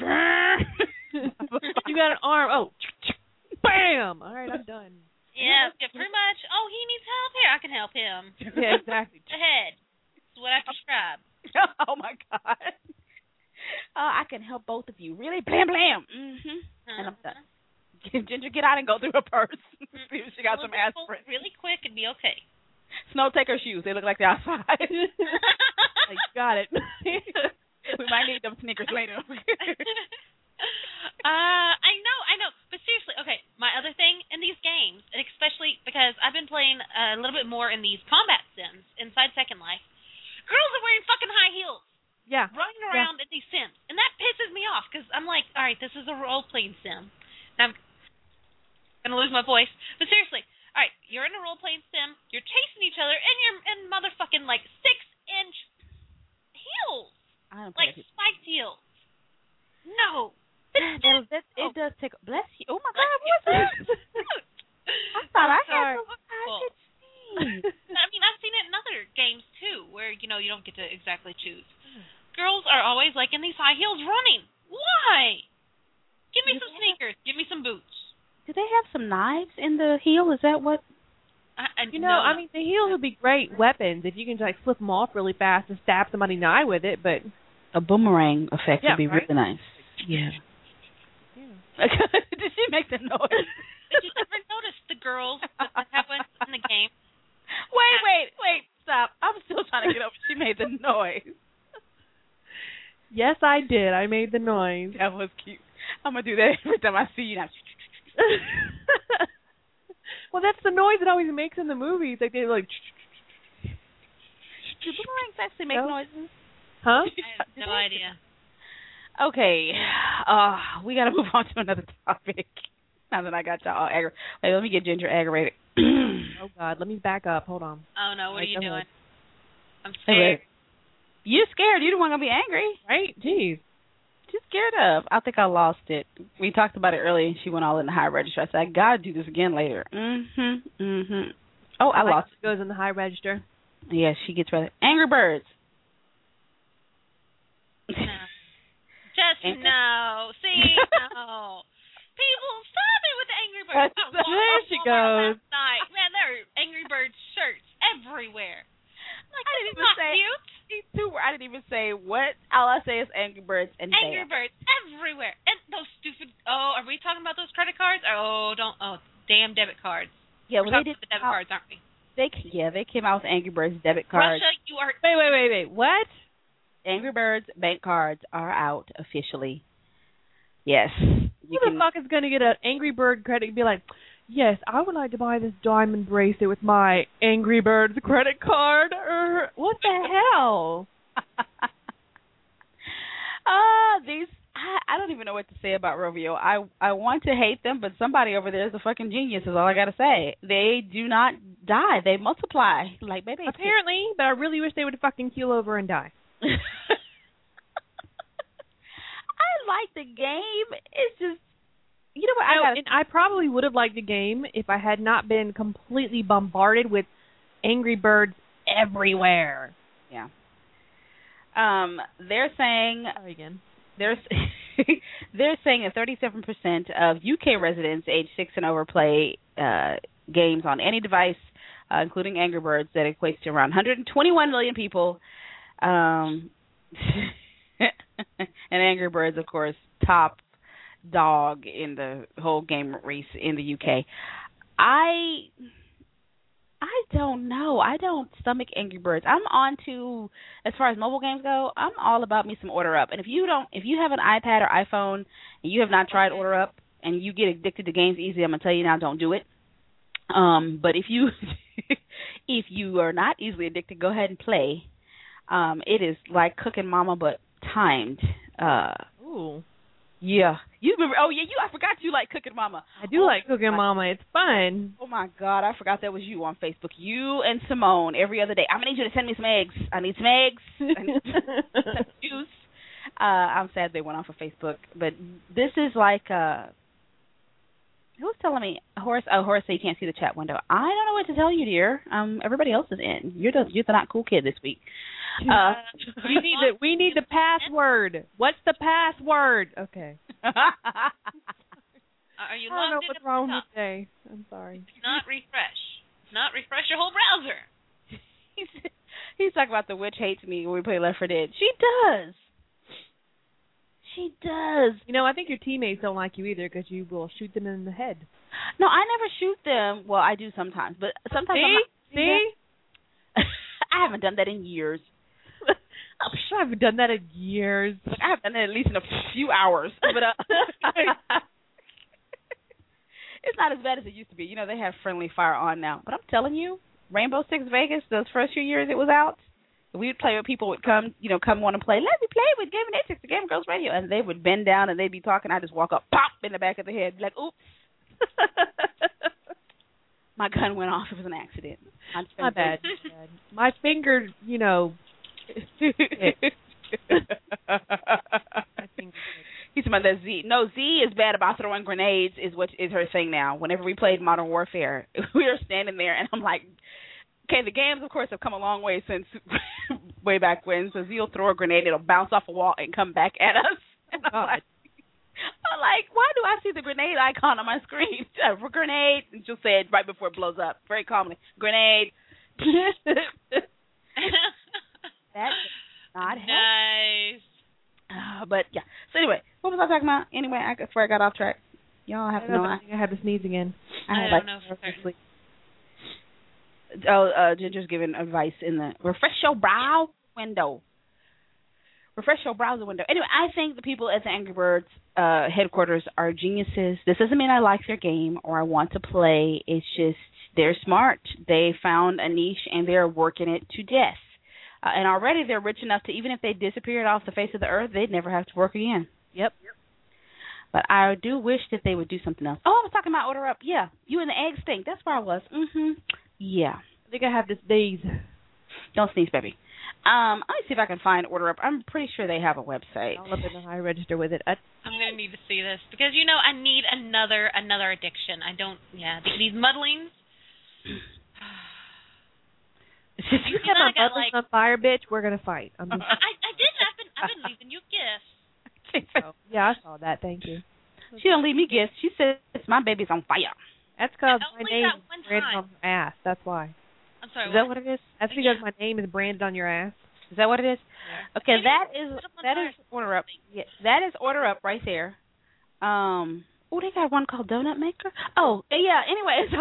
You got an arm. Oh, bam! All right, I'm done. Yeah, pretty much. Oh, he needs help. Here, I can help him. Yeah, exactly. The head. That's what I prescribe. Oh, my God. I can help both of you. Really? Blam, blam. And I'm done. Ginger, get out and go through her purse. See if she got some aspirin. Really quick and be okay. Snow, take her shoes. They look like they're outside. Like, got it. We might need them sneakers later. I know. But seriously, okay, my other thing in these games, and especially because I've been playing a little bit more in these combat sims inside Second Life, girls are wearing fucking high heels. Yeah. Running around in these sims. And that pisses me off because I'm like, all right, this is a role-playing sim. Now I'm going to lose my voice. But seriously, all right, you're in a role-playing sim, you're chasing each other, and you're in motherfucking like 6-inch heels. Like spiked heels. No. It does take. Bless you. Oh my God, what's that? I thought I had some I mean, I've seen it in other games too, where you don't get to exactly choose. Girls are always like in these high heels running. Why? Give me some sneakers. Give me some boots. Do they have some knives in the heel? Is that what? I mean, the heels would be great weapons if you can like flip them off really fast and stab somebody in the eye with it. But a boomerang effect would be really nice. Yeah. Did she make the noise? Did you ever notice the girls that have in the game? Wait, stop. I'm still trying to get over. She made the noise. Yes, I did. I made the noise. That was cute. I'm going to do that every time I see you now. Well, that's the noise it always makes in the movies. Like, they're like... Do boomerangs actually make noises? Huh? I have no idea. Okay, we got to move on to another topic. Now that I got y'all all aggravated. Wait, let me get Ginger aggravated. Oh, God, let me back up. Hold on. Oh, no, what are you doing? Ahead. I'm scared. You're scared. You're the one going to be angry. Right? Jeez. She's scared of. I think I lost it. We talked about it earlier, and she went all in the high register. I said, I got to do this again later. Oh, I lost it. Goes in the high register. Yeah, she gets ready. Angry Birds. No. Just no. See, no. People, stop it with the Angry Birds. There she goes. Last night. Man, there are Angry Birds shirts everywhere. Like, I didn't even say cute. I didn't even say what. All I say is Angry Birds and Angry Birds everywhere. And those stupid. Oh, are we talking about those credit cards? Oh, damn debit cards. Yeah, well, they did the debit cards, aren't we? They came out with Angry Birds debit cards. Russia, you are. Wait. What? Angry Birds bank cards are out officially. Yes. Who the fuck is going to get an Angry Bird credit and be like, yes, I would like to buy this diamond bracelet with my Angry Birds credit card? What the hell? These I don't even know what to say about Rovio. I want to hate them, but somebody over there is a fucking genius. Is all I gotta say. They do not die. They multiply like babies. Apparently, but I really wish they would fucking keel over and die. I like the game. It's just, you know what? I probably would have liked the game if I had not been completely bombarded with Angry Birds everywhere. Yeah. They're saying they're saying that 37% of UK residents aged 6 and over play games on any device, including Angry Birds. That equates to around 121 million people. And Angry Birds, of course, top dog in the whole game race in the UK. I don't know. I don't stomach Angry Birds. I'm on to, as far as mobile games go, I'm all about me some Order Up. And if you have an iPad or iPhone and you have not tried Order Up and you get addicted to games easily, I'm gonna tell you now, don't do it. But if you if you are not easily addicted, go ahead and play. It is like Cooking Mama, but timed. Ooh. Yeah. I forgot you like Cooking Mama. I do like Cooking Mama. It's fun. Oh, my God. I forgot that was you on Facebook. You and Simone every other day. I'm going to need you to send me some eggs. I need some eggs. I need some juice. I'm sad they went off of Facebook. But this is like, who's telling me? Horace said you can't see the chat window. I don't know what to tell you, dear. Everybody else is in. You're the not cool kid this week. We need the password. What's the password? Okay. Are you I don't know what's wrong with today. I'm sorry. Not refresh. Not refresh your whole browser. He's talking about the witch hates me when we play Left 4 Dead. She does. She does. You know, I think your teammates don't like you either because you will shoot them in the head. No, I never shoot them. Well, I do sometimes, but sometimes See? I haven't done that in years. I'm sure I haven't done that in years. I have done that at least in a few hours. But it's not as bad as it used to be. You know, they have friendly fire on now. But I'm telling you, Rainbow Six Vegas, those first few years it was out, we would play with people would come want to play. Let me play with Game and Ethics, the Game Girls Radio. And they would bend down and they'd be talking. I'd just walk up, pop, in the back of the head, be like, oops. My gun went off. It was an accident. My bad. My finger, He's talking about that Z. No, Z is bad about throwing grenades is what is her thing now. Whenever we played Modern Warfare, we were standing there and I'm like, okay, the games, of course, have come a long way since way back when. So Z will throw a grenade, it'll bounce off a wall and come back at us. And I'm like, why do I see the grenade icon on my screen? For grenade, and she'll say it right before it blows up, very calmly. Grenade. That's not nice. But yeah. So anyway, what was I talking about? Anyway, I swear I got off track. Y'all have to know. I had to sneeze again. I don't know for certain. Ginger's giving advice in the refresh your browser window. Anyway, I think the people at the Angry Birds headquarters are geniuses. This doesn't mean I like their game or I want to play. It's just they're smart. They found a niche and they're working it to death. And already they're rich enough to, even if they disappeared off the face of the earth, they'd never have to work again. Yep. But I do wish that they would do something else. Oh, I was talking about Order Up. Yeah, you and the egg stink. That's where I was. Yeah. I think I have this daze. Don't sneeze, baby. Let me see if I can find Order Up. I'm pretty sure they have a website. I'll up in the high register with it. I'm going to need to see this because, I need another addiction. I don't, these muddlings. You get my buttons on fire, bitch. We're gonna fight. I didn't. I've been leaving you gifts. Yeah, I saw that. Thank you. She don't leave me gifts. She says my baby's on fire. That's because my name is branded on your ass. That's why. I'm sorry. Is that what it is? That's because my name is branded on your ass. Is that what it is? Yeah. Okay, that is Order Up. Yeah, that is Order Up right there. They got one called Donut Maker. Oh, yeah. Anyways.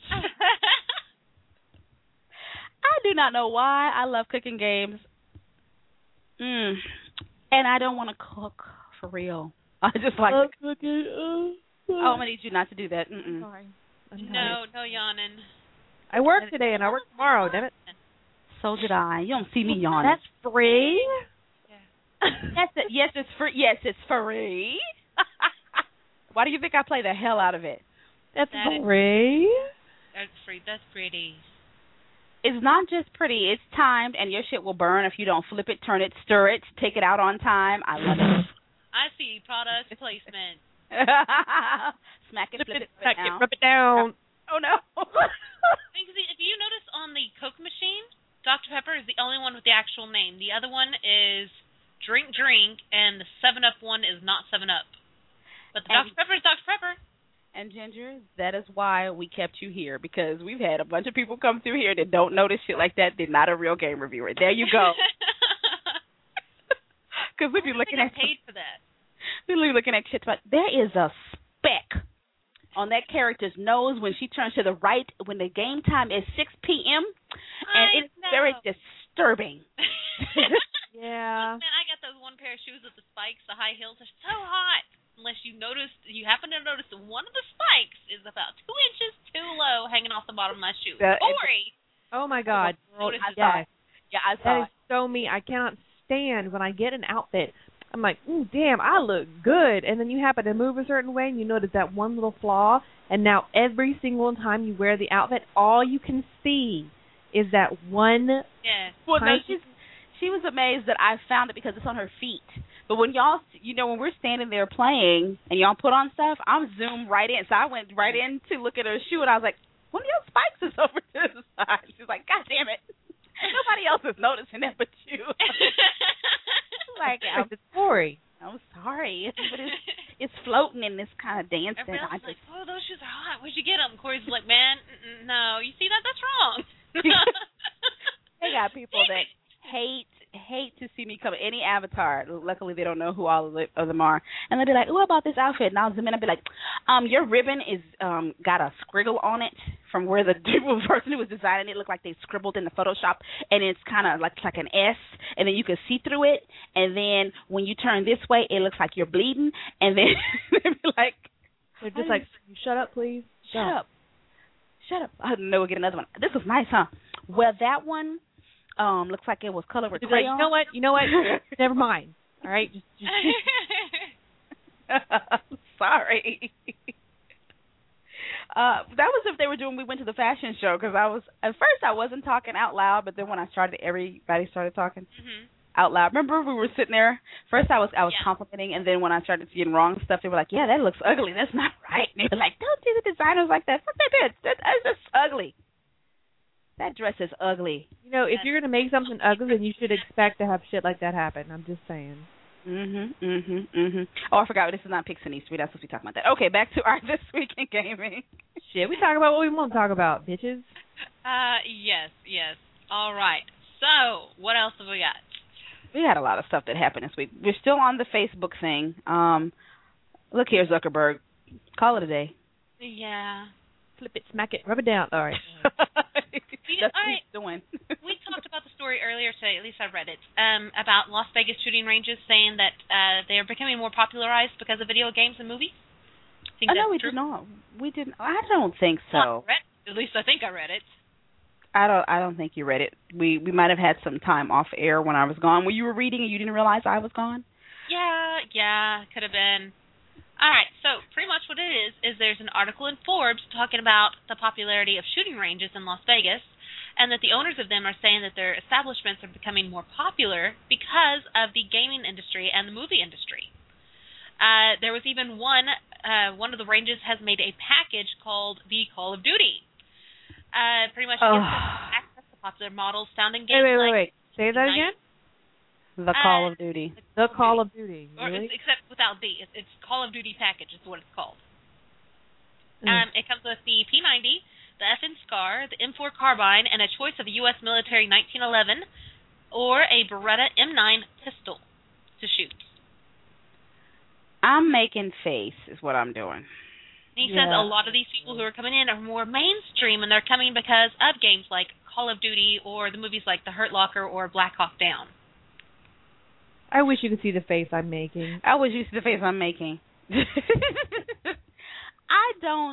I do not know why I love cooking games. And I don't want to cook for real. I just like cooking. I'm going to need you not to do that. Sorry. No yawning. I work today and I work tomorrow, damn it. So did I. You don't see me yawning. That's free? Yeah. Yes, it's free. Yes, it's free. Why do you think I play the hell out of it? That's free. That's free. That's pretty. It's not just pretty. It's timed, and your shit will burn if you don't flip it, turn it, stir it, take it out on time. I love it. I see product placement. Smack it, flip it, rub it down. Oh no. Because if you notice on the Coke machine, Dr. Pepper is the only one with the actual name. The other one is Drink, and the 7-Up one is not 7-Up. But the Dr. Pepper is Dr. Pepper. And Ginger, that is why we kept you here, because we've had a bunch of people come through here that don't notice shit like that. They're not a real game reviewer. There you go. Because if you're looking at paid for that. We're looking at shit, but there is a speck on that character's nose when she turns to the right when the game time is 6 p.m. and it's very disturbing. Yeah. Man, I got those one pair of shoes with the spikes, the high heels. They're so hot. Unless you happen to notice that one of the spikes is about 2 inches too low hanging off the bottom of my shoe. Corey! Oh, my God. Yes. Yeah, I saw that is so me. I cannot stand when I get an outfit. I'm like, damn, I look good. And then you happen to move a certain way, and you notice that one little flaw, and now every single time you wear the outfit, all you can see is that one. Yes. Well, no, she was amazed that I found it because it's on her feet. But when y'all, when we're standing there playing and y'all put on stuff, I'm zoomed right in. So I went right in to look at her shoe, and I was like, one of your spikes is over to the side. She's like, God damn it. Nobody else is noticing that but you. Like, I'm sorry. I'm sorry. But it's floating in this kind of dancing. Everybody else is like, oh, those shoes are hot. Where'd you get them? Corey's like, man, no. You see that? That's wrong. They got people that hate to see me come any avatar. Luckily, they don't know who all of them are, and they'll be like, "What about this outfit?" And I'll zoom in and be like, "Your ribbon is got a scriggle on it from where the person who was designing it looked like they scribbled in the Photoshop, and it's kind of like an S, and then you can see through it, and then when you turn this way, it looks like you're bleeding, and then they'll be like, they're just like, shut up, please, shut up. I don't know, we'll get another one. This was nice, huh? Well, that one. Looks like it was colored with crayon. You know what? Never mind. All right, just. Sorry. That was if they were doing. We went to the fashion show because at first I wasn't talking out loud, but then when I started, everybody started talking out loud. Remember we were sitting there. First I was complimenting, and then when I started seeing wrong stuff, they were like, "Yeah, that looks ugly. That's not right." And they were like, "Don't do the designers like that. Fuck that bitch. That's just ugly." That dress is ugly. If you're going to make something ugly, then you should expect to have shit like that happen. I'm just saying. Oh, I forgot. This is not Picks and East. We're not supposed to be talking about that. Okay, back to our This Week in Gaming. Shit, we talk about what we want to talk about, bitches. Yes. All right. So, what else have we got? We had a lot of stuff that happened this week. We're still on the Facebook thing. Look here, Zuckerberg. Call it a day. Yeah. Flip it, smack it, rub it down. All right. That's what he's doing. We talked about the story earlier today, at least I read it, about Las Vegas shooting ranges saying that they are becoming more popularized because of video games and movies. No, we did not. We didn't. I don't think so. At least I think I read it. I don't think you read it. We might have had some time off air when I was gone. When you were reading and you didn't realize I was gone? Yeah, could have been. All right, so pretty much what it is there's an article in Forbes talking about the popularity of shooting ranges in Las Vegas, and that the owners of them are saying that their establishments are becoming more popular because of the gaming industry and the movie industry. There was even one of the ranges has made a package called the Call of Duty. Pretty much gives them access to popular models found in games Wait. Say that again? The Call of Duty. The Call of Duty. Or Really? except without the. It's Call of Duty package is what it's called. It comes with the P90, the FN Scar, the M4 carbine, and a choice of a U.S. military 1911 or a Beretta M9 pistol to shoot. I'm making face is what I'm doing. And he says a lot of these people who are coming in are more mainstream, and they're coming because of games like Call of Duty or the movies like The Hurt Locker or Black Hawk Down. I wish you could see the face I'm making. I wish you could see the face I'm making. I don't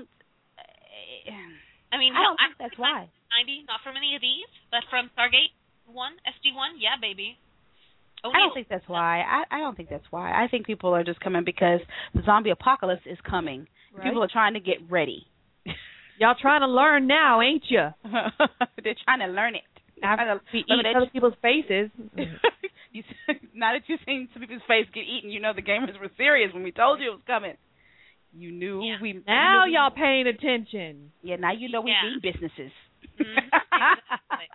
think that's why. 90, not from any of these, but from Stargate 1, SD1, yeah, baby. I don't think that's why. I don't think that's why. I think people are just coming because the zombie apocalypse is coming. Right. People are trying to get ready. Y'all trying to learn now, ain't you? They're trying to learn it. After we eat other people's faces. Now that you've seen some people's face get eaten, you know the gamers were serious when we told you it was coming. You knew we... Now y'all paying attention. Yeah, now you know we mean businesses. Exactly.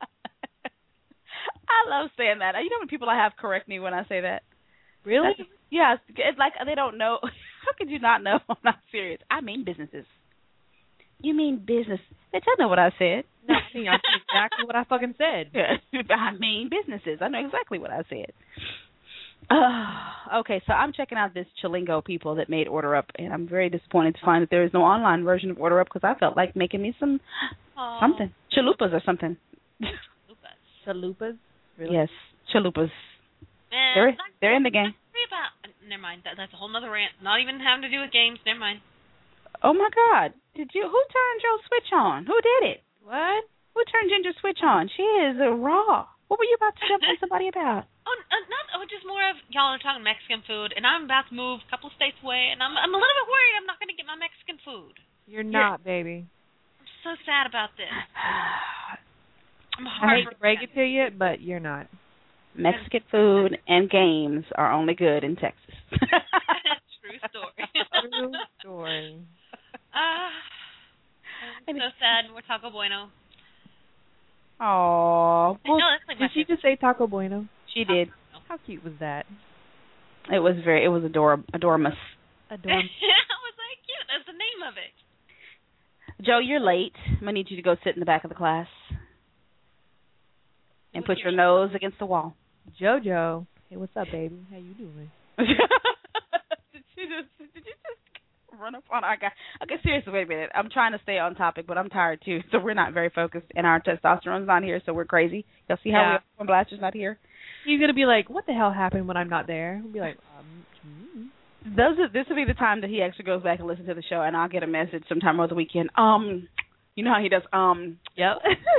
I love saying that. You know when people I have correct me when I say that? Really? Yeah, it's like they don't know. How could you not know I'm not serious? I mean businesses. You mean business. Bitch, I know what I said. No, I mean exactly what I fucking said. I mean businesses. I know exactly what I said. Okay, so I'm checking out this Chilingo people that made Order Up, and I'm very disappointed to find that there is no online version of Order Up because I felt like making me something. Chalupas or something. Chalupas? Really? Yes, chalupas. They're in the game. Never mind. That's a whole nother rant. Not even having to do with games. Never mind. Oh my God! Who turned your switch on? Who did it? What? Who turned Ginger's switch on? She is raw. What were you about to jump on somebody about? Just more of y'all are talking Mexican food, and I'm about to move a couple of states away, and I'm a little bit worried I'm not going to get my Mexican food. You're not, baby. I'm so sad about this. I hate to break it to you, but you're not. Mexican food and games are only good in Texas. True story. True story. I'm so sad. We're Taco Bueno. Oh, well, did she just say Taco Bueno? She did. How cute was that? It was adoramus. Adoramus. How was that cute? That's the name of it. Joe, you're late. I'm going to need you to go sit in the back of the class and put your nose against the wall. JoJo. Hey, what's up, baby? How you doing? Did you just run up on our guy? Okay, seriously, wait a minute. I'm trying to stay on topic, but I'm tired, too. So we're not very focused, and our testosterone's not here, so we're crazy. Y'all see how when Blaster's not here? He's going to be like, what the hell happened when I'm not there? He'll be like, This will be the time that he actually goes back and listens to the show, and I'll get a message sometime over the weekend. You know how he does, Yep.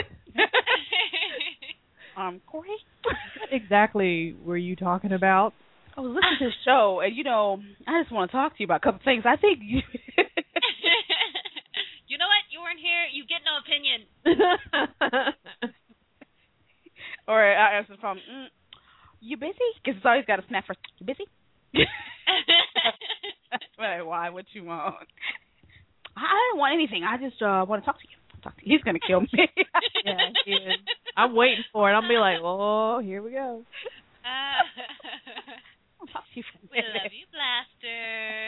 Corey? What exactly were you talking about? I was listening to the show, and, I just want to talk to you about a couple things. I think you... You know what? You weren't here. You get no opinion. Or I answer the phone, you busy? Because it's always got a snap first. You busy? Why? What you want? I don't want anything. I just want to talk to you. He's going to kill me. Yeah, he is. I'm waiting for it. I'm going to be like, oh, here we go. We love you, Blaster.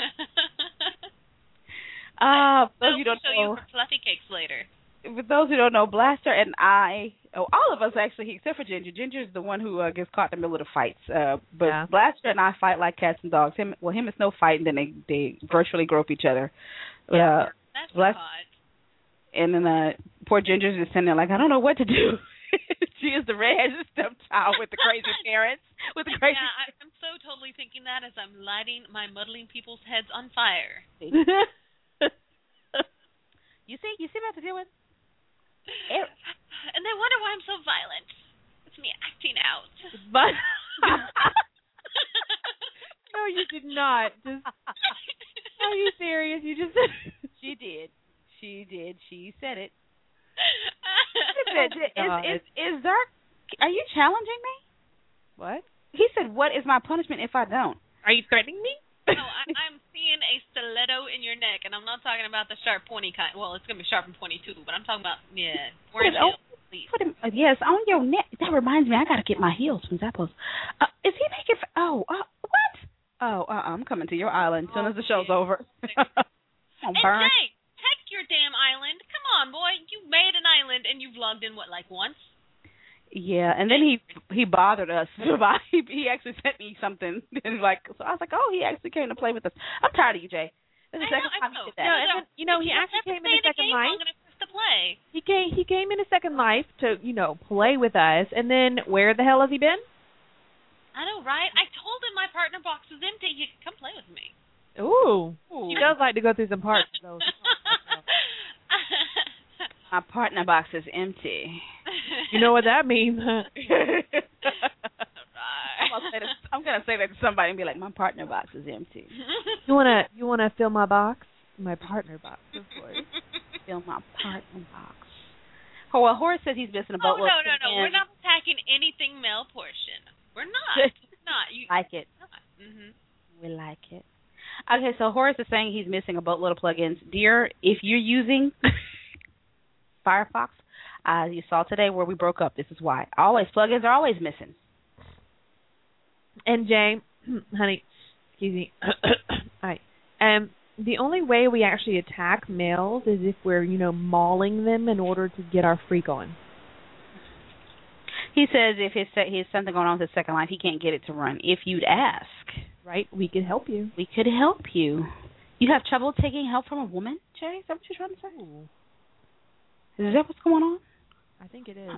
Those you don't show know. you for fluffy cakes later. For those who don't know, Blaster and I, all of us actually, except for Ginger. Ginger is the one who gets caught in the middle of the fights. But Blaster and I fight like cats and dogs. Him and Snow fight, and then they virtually grope each other. Yeah, that's hot. And then poor Ginger's just sitting there like, I don't know what to do. She is the redheaded stepchild with the crazy parents. Yeah, I'm so totally thinking that as I'm lighting my muddling people's heads on fire. You see what I have to deal with? And they wonder why I'm so violent. It's me acting out. But no, you did not. Are you serious? You just She did. She said it. Is Zark? Are you challenging me? What? He said, "What is my punishment if I don't?" Are you threatening me? No, I'm seeing a stiletto in your neck, and I'm not talking about the sharp, pointy kind. Well, it's gonna be sharp and pointy too, but I'm talking about wearing heels. Put him, yes, on your neck. That reminds me, I gotta get my heels from Zappos. Is he making? What? I'm coming to your island as soon as the show's over. And Jay, text your damn island. Come on, boy. You made an island, and you've logged in like once? Yeah, and then he bothered us. He actually sent me something, and so I was like, oh, he actually came to play with us. I'm tired of you, Jay. This is the second time he did that. No, he actually came in a second life. To play. He came in a second life to play with us, and then where the hell has he been? I know, right? I told him my partner box was empty. He could come play with me. Ooh. He does like to go through some parts of those. My partner box is empty. You know what that means, huh? Right. gonna say that to somebody and be like, my partner box is empty. You wanna fill my box? My partner box, of course. Fill my partner box. Oh, well, Horace says he's missing a boatload. No. We're not attacking anything male portion. We're not. You like it. We like it. Okay, so Horace is saying he's missing a boatload of plugins. Dear, if you're using Firefox, you saw today where we broke up. This is why. Plugins are always missing. And Jay, honey, excuse me. All right. The only way we actually attack males is if we're, mauling them in order to get our freak on. He says if he has something going on with his second life, he can't get it to run. If you'd ask. Right, we could help you. We could help you. You have trouble taking help from a woman, Jay? Is that what you're trying to say? Ooh. Is that what's going on? I think it is.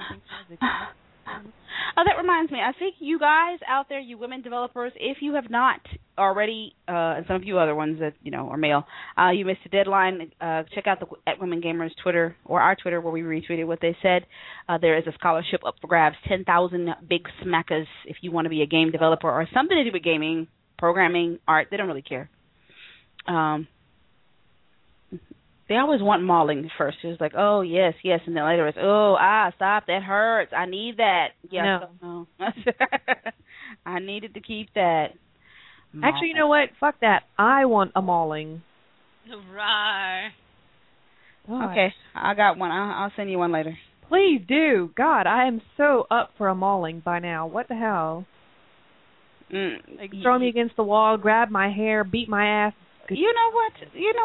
Oh, that reminds me. I think you guys out there, you women developers, if you have not already, and some of you other ones that are male, you missed a deadline. Check out the Women Gamers Twitter or our Twitter where we retweeted what they said. There is a scholarship up for grabs, 10,000 big smackers if you want to be a game developer or something to do with gaming, programming, art. They don't really care. They always want mauling first. It's like, oh, yes, and then later it's, stop, that hurts. I need that. Yeah, no. I needed to keep that. Actually, you know what? Fuck that. I want a mauling. Right. Okay, I got one. I'll send you one later. Please do. God, I am so up for a mauling by now. What the hell? Throw me against the wall, grab my hair, beat my ass. You know what? Didn't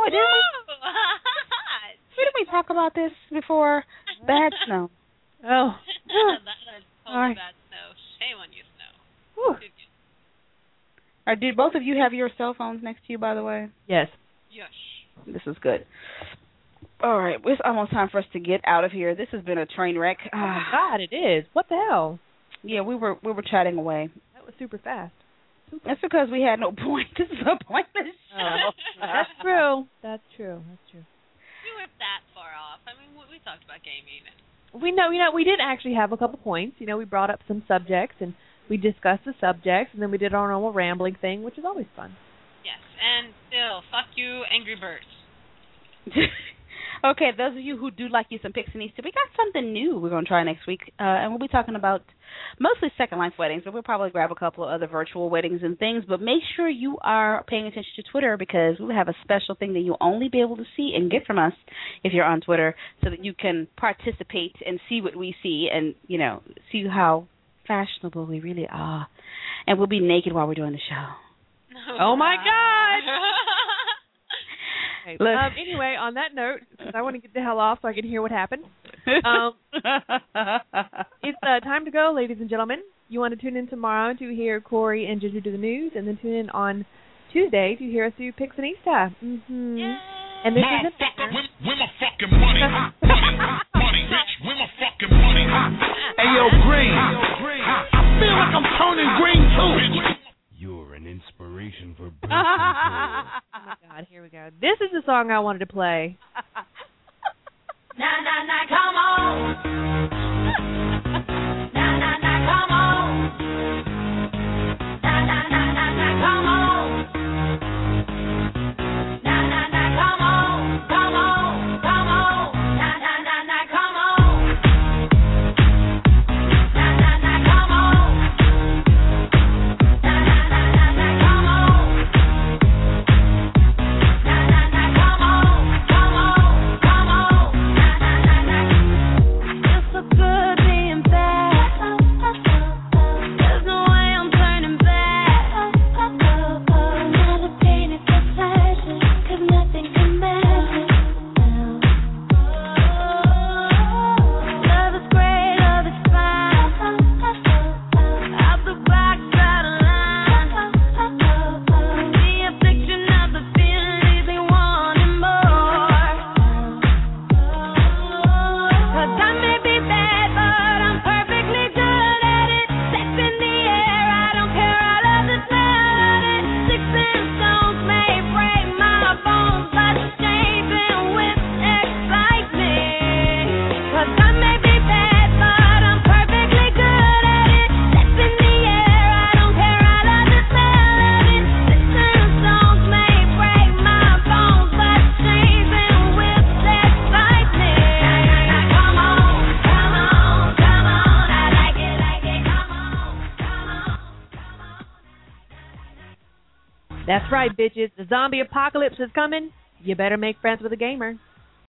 we talk about this before? Bad snow. Oh. That's totally bad snow. Shame on you, Snow. Did both of you have your cell phones next to you, by the way? Yes. Yes. This is good. All right. It's almost time for us to get out of here. This has been a train wreck. Oh, my God, it is. What the hell? Yeah, we were chatting away. That was super fast. That's because we had no point. This is a pointless show. That's true. We weren't that far off. I mean, we talked about gaming. We we did actually have a couple points. We brought up some subjects and we discussed the subjects, and then we did our normal rambling thing, which is always fun. Yes, and still, fuck you, Angry Birds. Okay, those of you who do like you some Pixinista, we got something new we're going to try next week, and we'll be talking about mostly Second Life weddings, but we'll probably grab a couple of other virtual weddings and things, but make sure you are paying attention to Twitter because we will have a special thing that you'll only be able to see and get from us if you're on Twitter so that you can participate and see what we see and, see how fashionable we really are. And we'll be naked while we're doing the show. Oh, my God! Okay, anyway, on that note, because I want to get the hell off so I can hear what happened, it's time to go, ladies and gentlemen. You want to tune in tomorrow to hear Corey and Ginger do the news, and then tune in on Tuesday to hear us do Pixinista. Mm-hmm. Yay. And this is where my fucking money? Money, bitch. Where my fucking money? Hey, yo, Green. I feel like I'm turning green, too. You're an inspiration for birth Oh, control. my God, here we go. This is the song I wanted to play. Come on. Come on. Come on. Come on. Come on. Come on. Come on. That's right, bitches. The zombie apocalypse is coming. You better make friends with a gamer.